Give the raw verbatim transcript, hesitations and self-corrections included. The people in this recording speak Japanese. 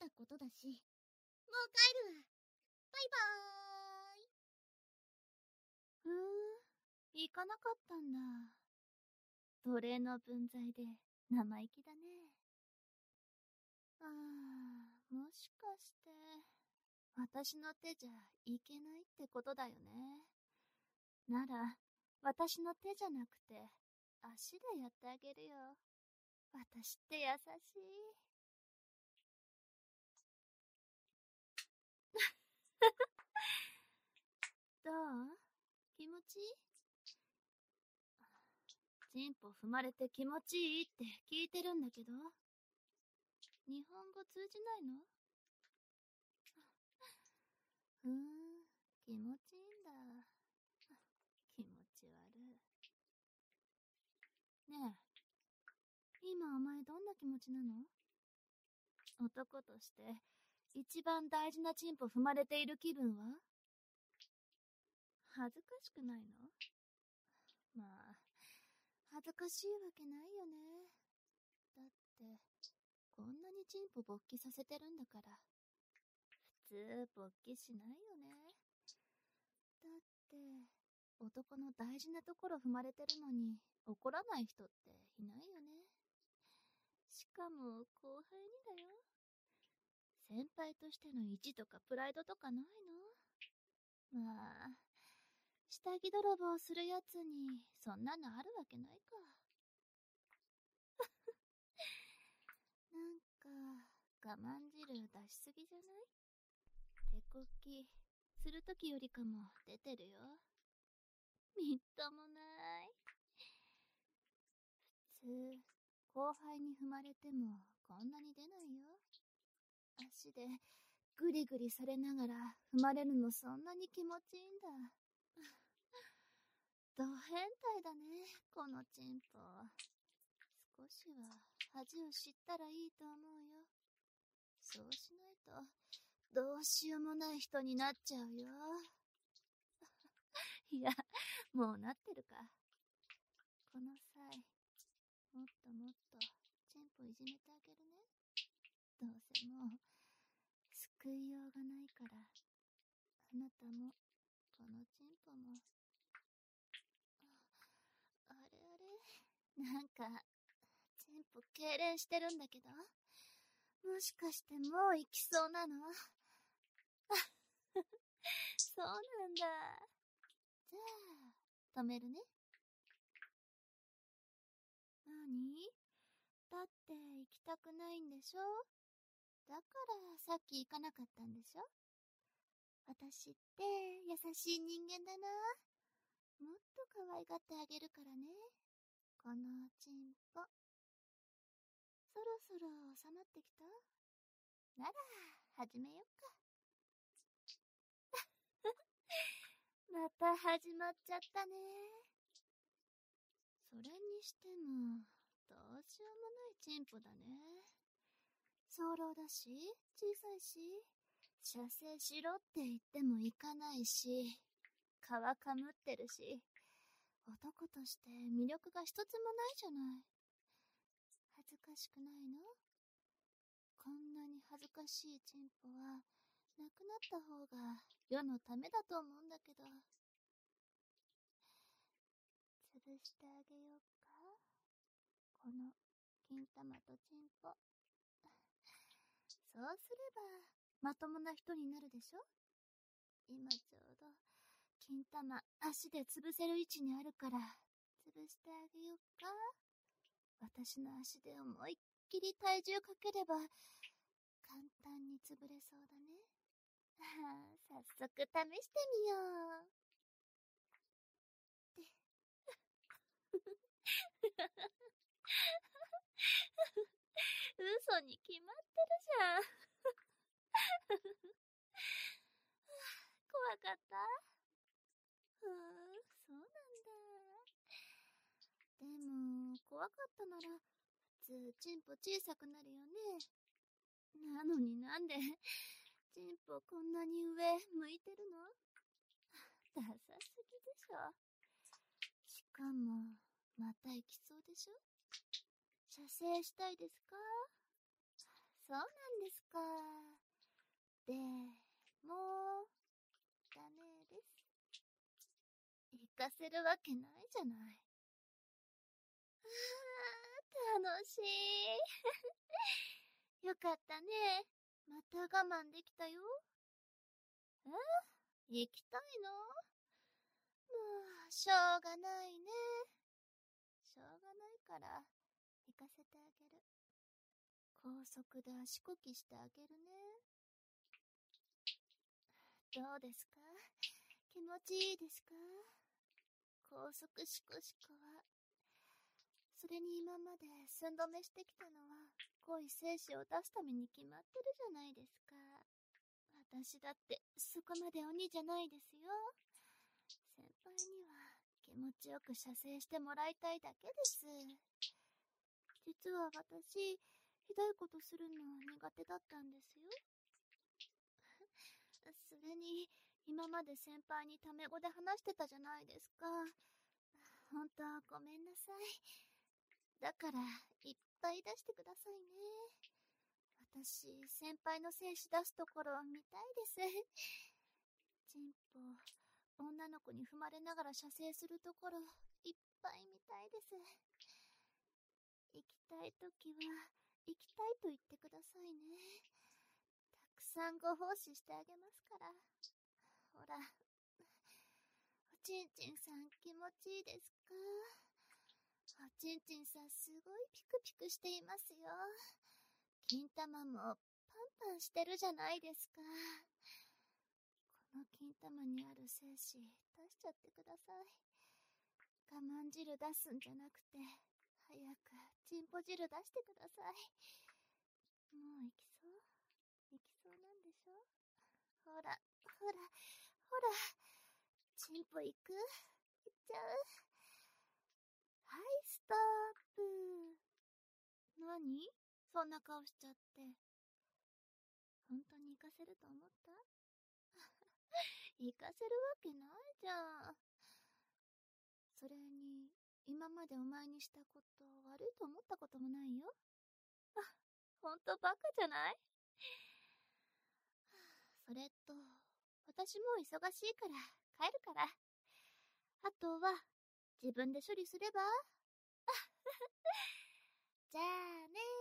ったことだし、もう帰るわ。バイバーイ。 ふーん、行かなかったんだ。奴隷の分際で生意気だね。あー、もしかして、私の手じゃいけないってことだよね。なら、私の手じゃなくて、足でやってあげるよ。私って優しい。どう？気持ちいい？チンポ踏まれて気持ちいいって聞いてるんだけど。日本語通じないの？ふーん、気持ちいいんだ。気持ち悪い。ねえ、今お前どんな気持ちなの？男として一番大事なチンポ踏まれている気分は？恥ずかしくないの？まあ、恥ずかしいわけないよね。だって、こんなにチンポ勃起させてるんだから。普通勃起しないよね。だって、男の大事なところ踏まれてるのに怒らない人っていないよね。しかも後輩にだよ。先輩としての意地とかプライドとかないの？まあ、下着泥棒するやつにそんなのあるわけないか。なんか我慢汁出しすぎじゃない？手こきするときよりかも出てるよ。みっともない。普通後輩に踏まれてもこんなに出ないよ。足でグリグリされながら踏まれるのそんなに気持ちいいんだ。ド変態だね、このチンポ。少しは恥を知ったらいいと思うよ。そうしないとどうしようもない人になっちゃうよ。いや、もうなってるか。この際、もっともっとチンポいじめてあげるね。どうせもう救いようがないから。あなたもこのチンポも。あれあれ、なんかチンポ痙攣してるんだけど、もしかしてもう行きそうなの？そうなんだ。じゃあ止めるね。なに？だって行きたくないんでしょ？だからさっき行かなかったんでしょ？私って優しい人間だな。もっと可愛がってあげるからね。このチンポ。そろそろ収まってきた？なら始めよっか。また始まっちゃったね。それにしてもどうしようもないチンポだね。早漏だし小さいし、射精しろって言ってもいかないし、皮かむってるし、男として魅力が一つもないじゃない。恥ずかしくないの？こんなに恥ずかしいチンポはなくなった方が世のためだと思うんだけど。潰してあげようか、この金玉とチンポ。そうすればまともな人になるでしょ？今ちょうど金玉足で潰せる位置にあるから潰してあげようか。私の足で思いっきり体重かければ簡単に潰れそうだね。早速試してみよう。嘘に決まってるじゃん。怖かった？ふーん、そうなんだ。でも怖かったなら普通チンポ小さくなるよね。なのになんでチンポこんなに上向いてるの？ダサすぎでしょ。しかもまた行きそうでしょ？射精したいですか？ そうなんですか。でも、ダメです。行かせるわけないじゃない。あー、楽しい。よかったね。また我慢できたよ。え？行きたいの？もう、しょうがないね。しょうがないから、行かせてあげる。高速で足こきしてあげるね。どうですか？気持ちいいですか？高速シコシコは。それに今まで寸止めしてきたのは、濃い精子を出すために決まってるじゃないですか。私だってそこまで鬼じゃないですよ。先輩には気持ちよく射精してもらいたいだけです。実は私、ひどいことするの苦手だったんですよ。それに、今まで先輩にタメ語で話してたじゃないですか。ほんとごめんなさい。だから、いっぱい出してくださいね。私、先輩の精子出すところ見たいです。チンポ、女の子に踏まれながら射精するところ、いっぱい見たいです。行きたいときは、行きたいと言ってくださいね。たくさんご奉仕してあげますから。ほら、おちんちんさん気持ちいいですか？おちんちんさんすごいピクピクしていますよ。金玉もパンパンしてるじゃないですか。この金玉にある精子出しちゃってください。我慢汁出すんじゃなくて、早くチンポ汁出してください。もう行きそう行きそうなんでしょ？ほら、ほら、ほら。チンポ行く？行っちゃう？はい、ストップ。何？そんな顔しちゃって。本当に行かせると思った？行かせるわけないじゃん。それに、今までお前にしたこと悪いと思ったこともないよ。あ、ほんとバカじゃない？それと、私も忙しいから帰るから。あとは、自分で処理すれば？じゃあねー。